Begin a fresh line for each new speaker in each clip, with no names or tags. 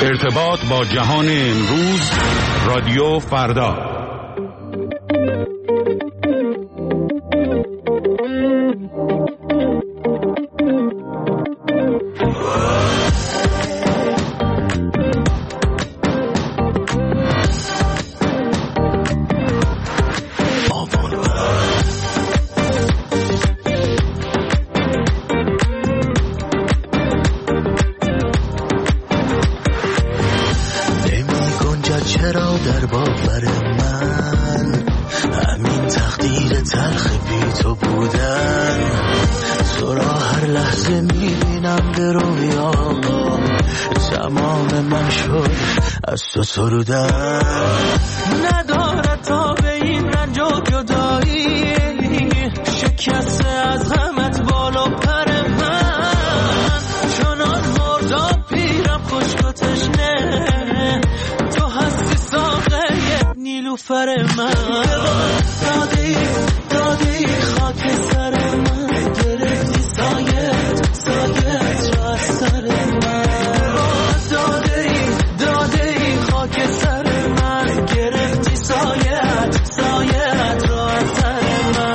ارتباط با جهان امروز، رادیو فردا.
سرودن نداره تا به این رنج و جدایی، شکسته از غمت بالا پر من، چنان مردا پیرم خشک و تشنه، تو هستی ساقه نیلوفر من. دادی خاک سر من، گرفتی سایت را از سر من. که سر من گرفتی سایت را از سر من.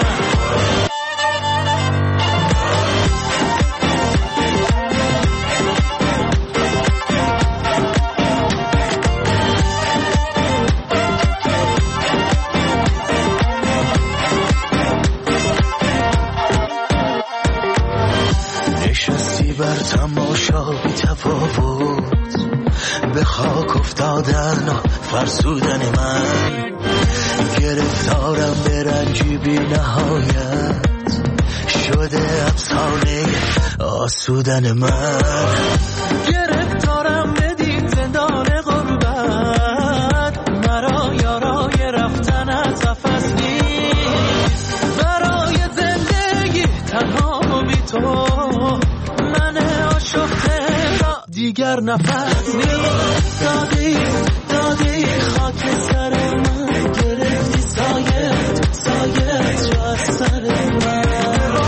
نشستی بر تماشا بی تفاوت، به خاک افتادن و فرسودن من، گرفتارم به رنجی بی نهایت، شده افسانه آسودن من. گرفتارم بدین زندان غربت، مرا یارای رفتن از قفس نیست، برای زندگی تنها بی تو من آشفته دیگر نفس نیست. دادی خاک سر من، گرفتی سایت را از سر من.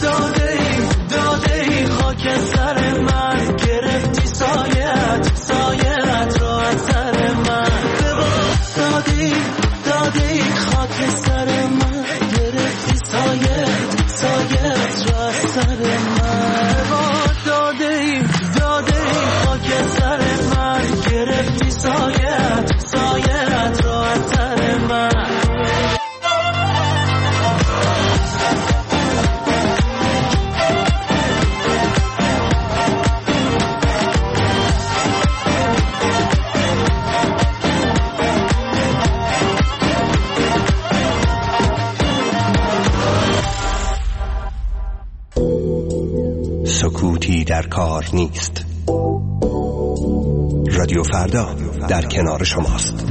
دادی خاک سر من، گرفتی سایت را از سر من. دادی خاک سر من، گرفتی سایت را از سر من. دادی خاک سر من، گرفتی سایت را از سر من.
سکوتی در کار نیست. رادیو فردا در کنار شماست.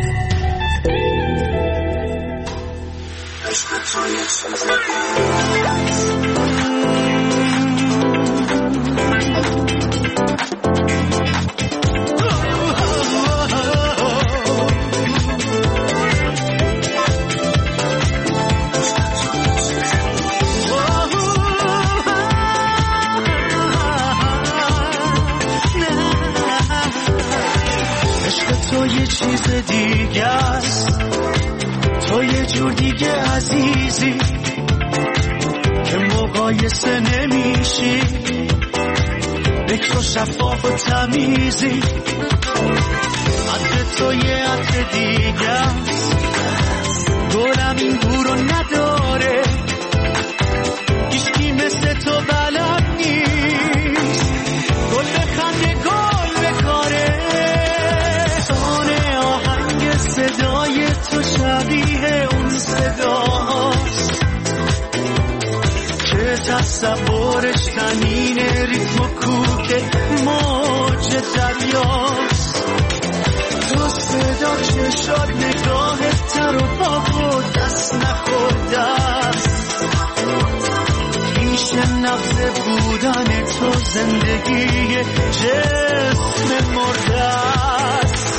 تو یه چیز دیگه است، تو یه جور دیگه عزیزی که مقایسه نمیشی، بکر و شفاف و تمیزی. عطر تو یه عطر دیگه است، گلم این بو رو نداره، هیچکی مثل تو بلد نیست، گل بخنده گل بکاره. صدای تو شبیه اون صداست که تصورش تنین ریتم و کوک موج دریاست. تو صدا چشات نگاهت تر و پاک و دست نخورده است، پیش نبض بودن تو زندگی جسم مرده است.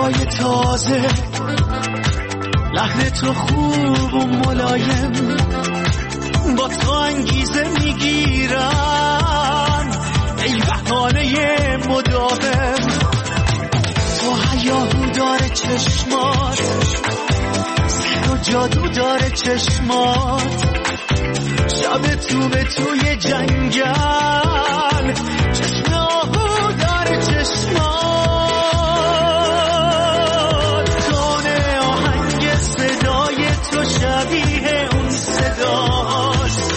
صدای تازه، لحن تو خوب و ملایم، با تو انگیزه میگیرن ای بهانه مداوم. تو هیاهو داره چشمات، سحر و جادو داره چشمات، شب تو به توی جنگل، چشم آهو داره چشمات. تونه آهنگ صدای تو شبیه اون صداست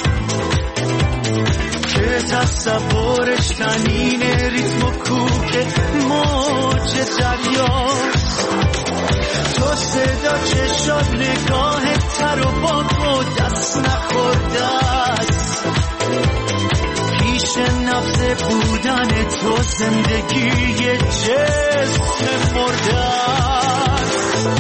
که تصورش تنین ریتم و کوک موج دریاست. تو صدا چشات نگاه تر و باک و دست نخورده است، پیش نفس بودن تو زندگی جسم مرده است.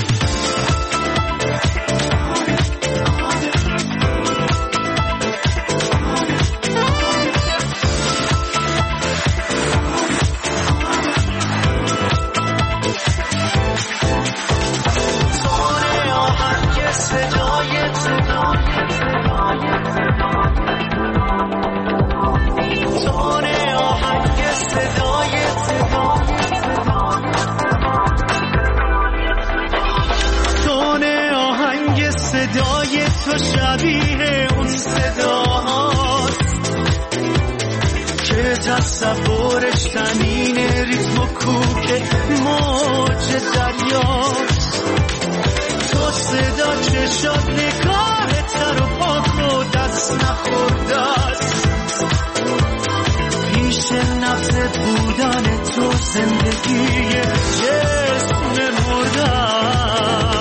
تو شبیه اون صداست که تصورش تنین ریتم و کوک موج دریاست. تو صدا چشات نگاه تر و پاک و دست نخورده است، پیش نفس بودن تو زندگی جسم مرده است.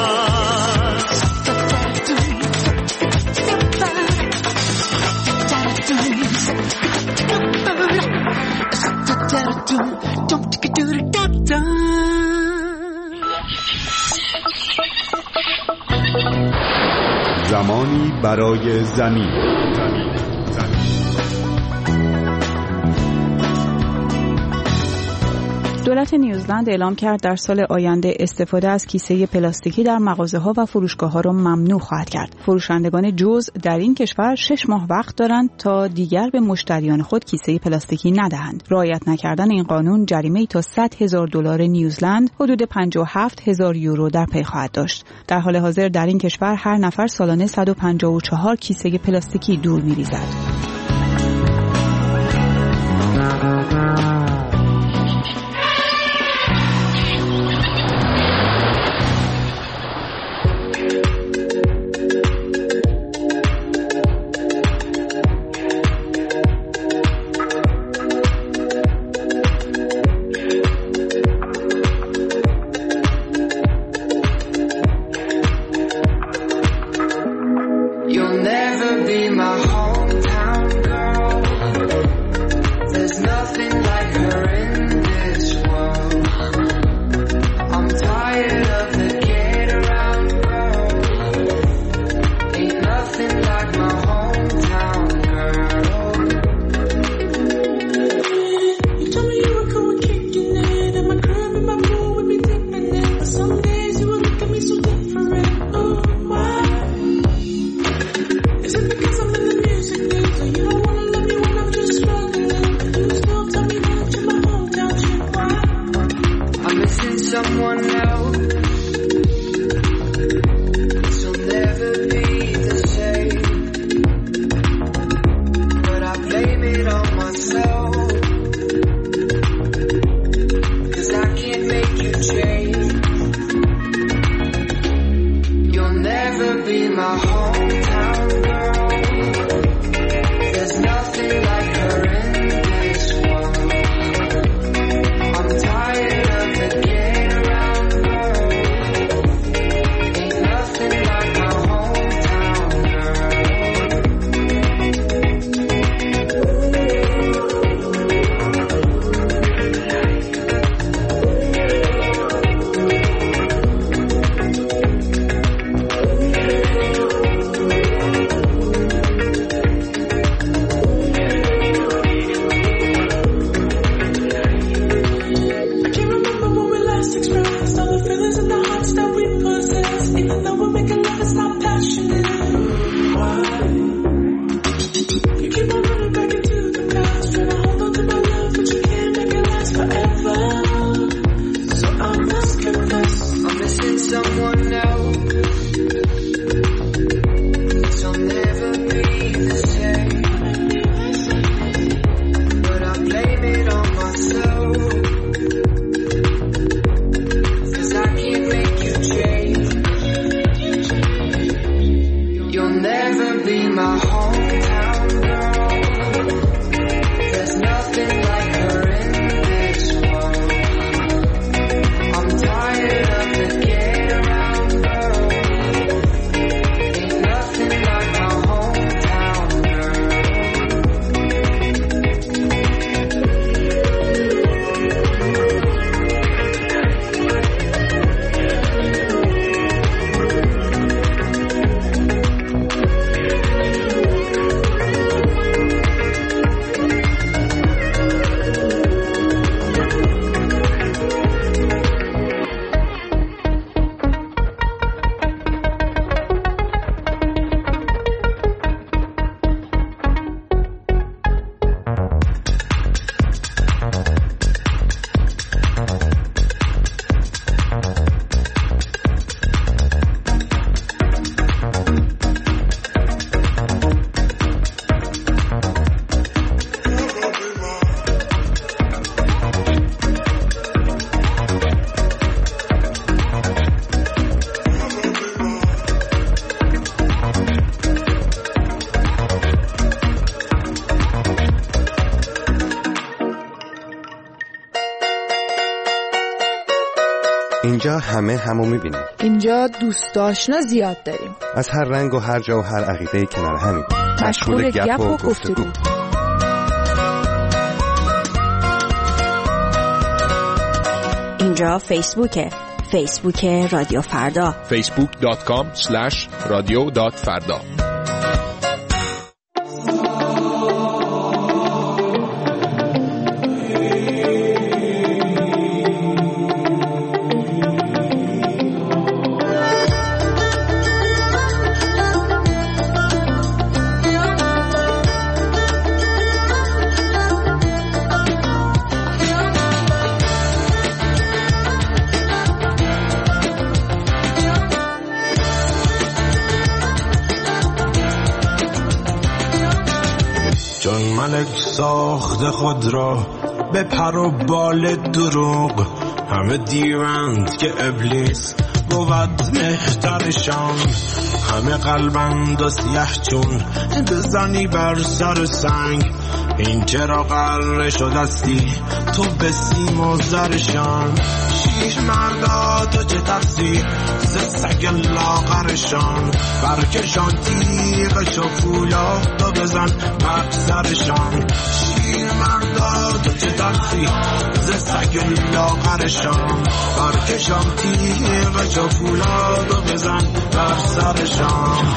زمانی برای زمین.
دولت نیوزلند اعلام کرد در سال آینده استفاده از کیسه پلاستیکی در مغازه‌ها و فروشگاه‌ها را ممنوع خواهد کرد. فروشندگان جزء در این کشور 6 ماه وقت دارند تا دیگر به مشتریان خود کیسه پلاستیکی ندهند. رعایت نکردن این قانون جریمه‌ای تا $100,000 نیوزلند، حدود 57,000 یورو در پی خواهد داشت. در حال حاضر در این کشور هر نفر سالانه 154 کیسه پلاستیکی دور می‌ریزد.
اینجا همو میبینیم.
اینجا دوست آشنا زیاد داریم.
از هر رنگ و هر جا و هر عقیده کنار همیم.
مشغول گپ و گفتگو.
اینجا فیسبوک رادیو فردا.
facebook.com/radio.farda.
ساخت خود را به پر و بال دروغ، همه دیوند که ابلیس بود مهترشان، همه قلبند و سیه چون بزنی بر سر سنگ، این چرا قره شدستی تو به سیم و زرشان، شیش مردا تو چه ترسی ز سگ لاغرشان، برکشان تیغش و فولاد و بزن بر سرشان، شیر مردا تو چه ترسی ز سگ لاغرشان، برکشان تیغش و فولاد و بزن بر سرشان.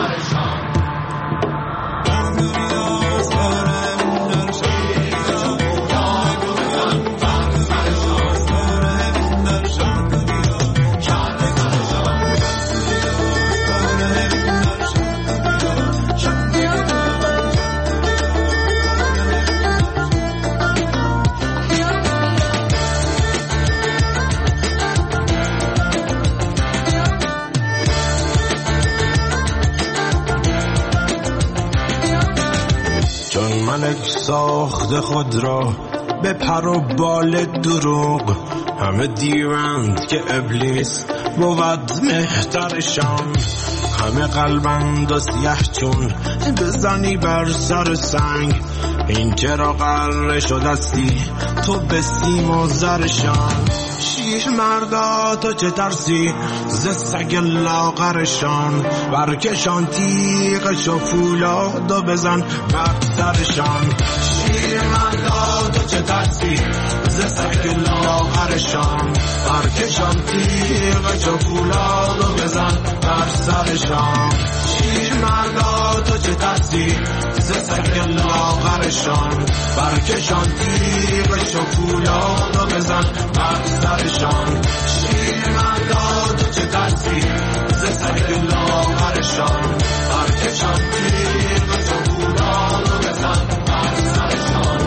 ملک ساخت خود را به پر و بال دروغ، همه دیوند که ابلیس بود مهترشان، همه قلبند و سیه چون بزنی بر سر سنگ، این چرا قره شدستی تو به سیم و زرشان، شیش مردا تو چه ترسی ز سگ لاغرشان، برکشان تیغش و فولاد و بزن بر سرشان، شیر مردا تو چه ترسی ز سگ لاغرشان، برکشان تیغش و فولاد و بزن بر سرشان، شیر مردا تو چه ترسی ز سگ لاغرشان، برکشان تیغش و فولاد و بزن بر سرشان، شیر مردا تو چه ترسی ز سگ لاغرشان، برکشان تیغش و فولاد و بزن بر سرشان.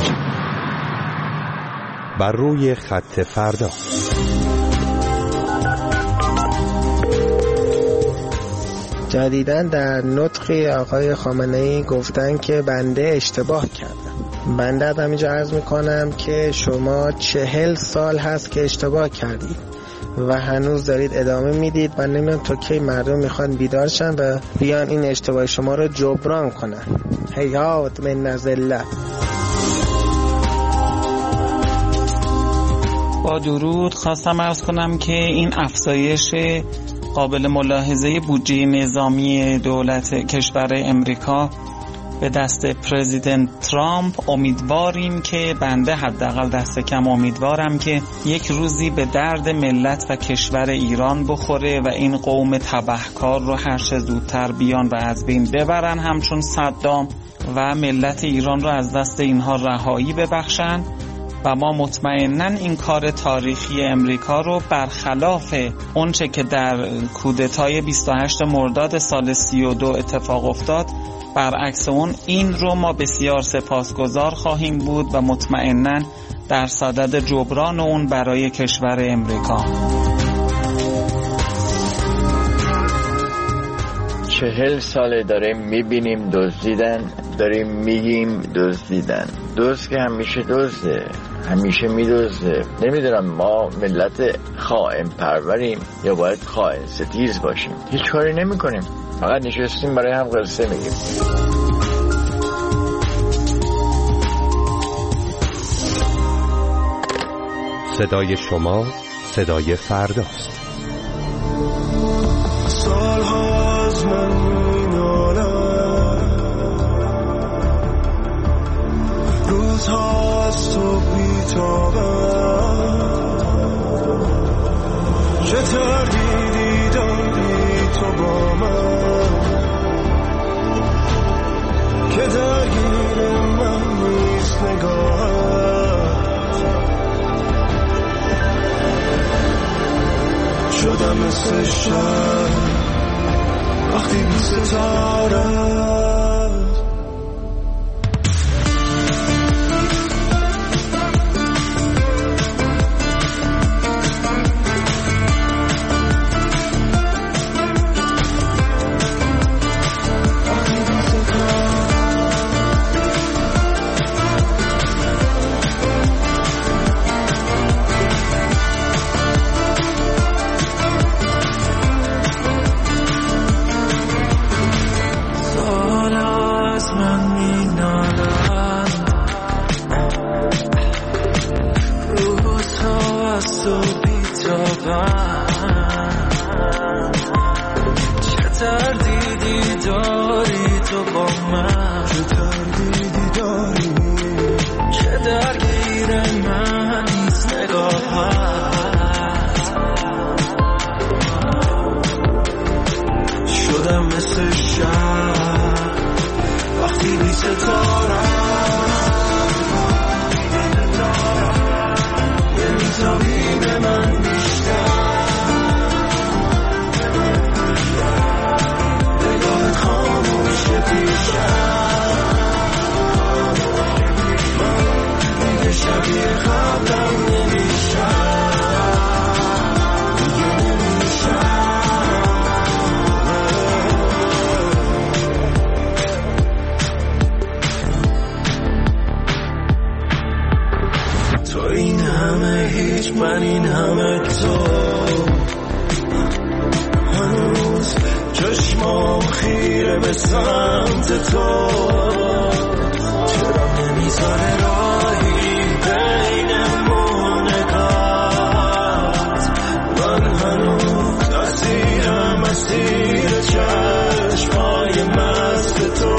بر روی خط فردا.
جدیداً در نطقی آقای خامنه‌ای گفتن که بنده اشتباه کردم. بنده از همینجا عرض میکنم که شما 40 سال هست که اشتباه کردید و هنوز دارید ادامه میدید و نمیدونم تا کی مردم میخوان بیدار شن و بیان این اشتباه شما رو جبران کنن. هیهات من نزله.
با درود خواستم عرض کنم که این افزایش قابل ملاحظه بودجه نظامی دولت کشور امریکا به دست پرزیدنت ترامپ امیدواریم که بنده حداقل دست کم امیدوارم که یک روزی به درد ملت و کشور ایران بخوره و این قوم تبهکار رو هر چه زودتر بیان و از بین ببرن همچون صدام و ملت ایران رو از دست اینها رهایی ببخشن و ما مطمئناً این کار تاریخی امریکا رو برخلاف اونچه که در کودتای 28 مرداد سال 32 اتفاق افتاد، برعکس اون این رو ما بسیار سپاسگزار خواهیم بود و مطمئناً در صدد جبران اون برای کشور امریکا.
40 ساله داریم میبینیم دزدیدن، داریم میگیم دزدیدن. دزد که همیشه دزده، همیشه میدزده. نمیدونم ما ملت خائن پروریم یا باید خائن ستیز باشیم. هیچ کاری نمی کنیم، فقط نشستیم برای هم قصه میگیم.
صدای شما، صدای فرداست.
سالها از من مینالم، روزها از تو بیتابم، چه تردیدی داری تو با من که درگیر من نیست نگاهت. شدم مثل شب وقتی بی ستاره من این همه تو هنوز چشمام خیره به سمت تو، چرا نمیذاره راهی بینمون نگات؟ من هنوز اسیرم اسیر چشمای مست تو،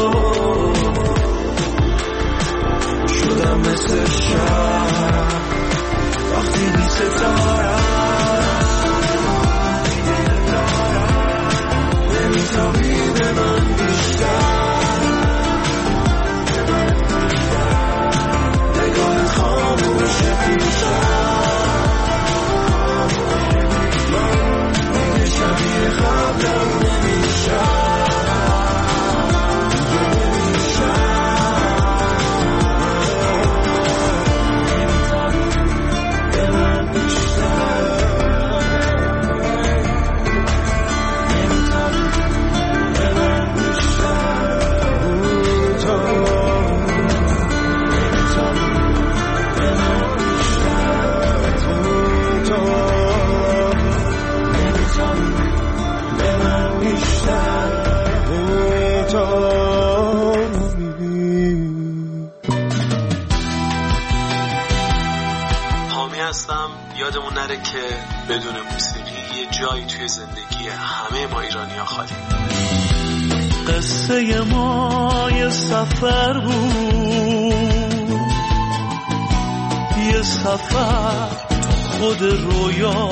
شدم مثل شب وقتی بی ستاره نمیتابی به من بیشتر، نگاه خاموش بیشتر، من دیگه شبیه قبلم نمیشم.
یادمون نره که بدون موسیقی یه جایی توی زندگی همه ما ایرانی‌ها خالی.
قصه ما یه سفر بود، یه سفر خود رویا،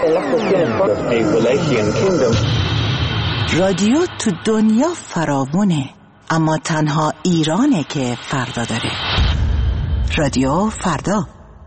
رادیو تو دنیا فراوونه، اما تنها ایرانه که فردا داره. رادیو فردا.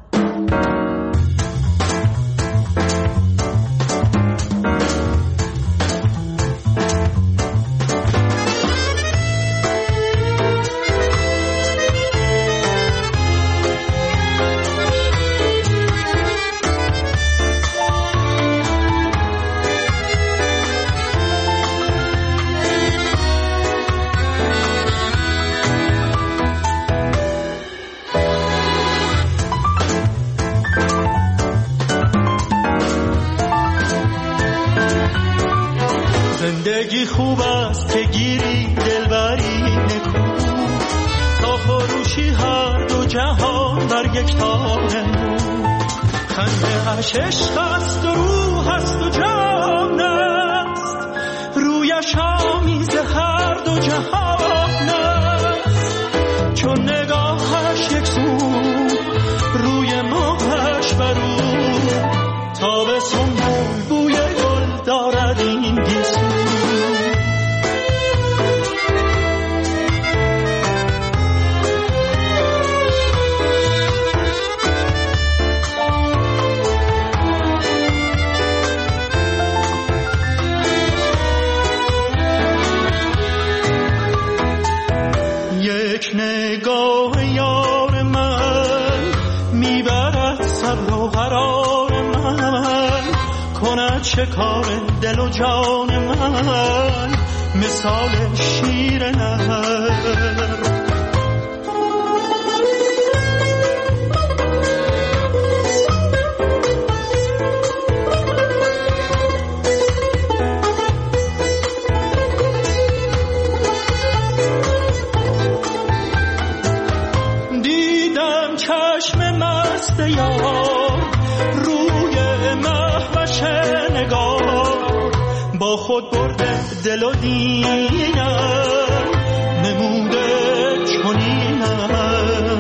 زندگی خوب است که گیری دلبری نکو، تا فروشی هر دو جهان بر یک تار نو. خنده اش عشق است و روح است و جان است، رویش آمیز هر دو جهان است. چون نگاهش یک سو، روی ماهش برو، تابستون بوی گل دارد این گیسو. یک نگاه یار من میبرد صبر و قرار من، کند شکار دل و جان من مثال شیر نهر. یار روی مهوش نگار، با خود برده دل و دینم نموده چنینم.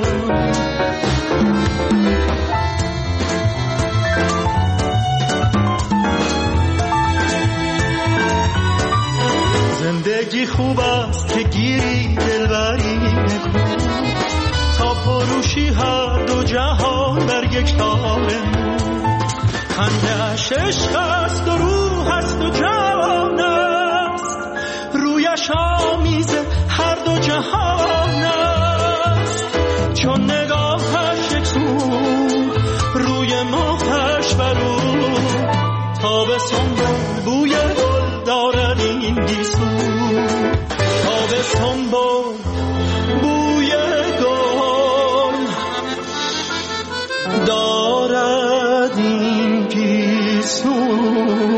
زندگی خوب است که گیری دلبری نکن، تا فروشی هر دو جهان بر یک تار نو. خنده اش عشق است و روح است و جان است، رویش آمیز هر دو جهان است. چون نگاهش یک سو، روی ماهش برو، تابستون بوی گل دارد این گیسو. تابستون بوی دارد این گیسو.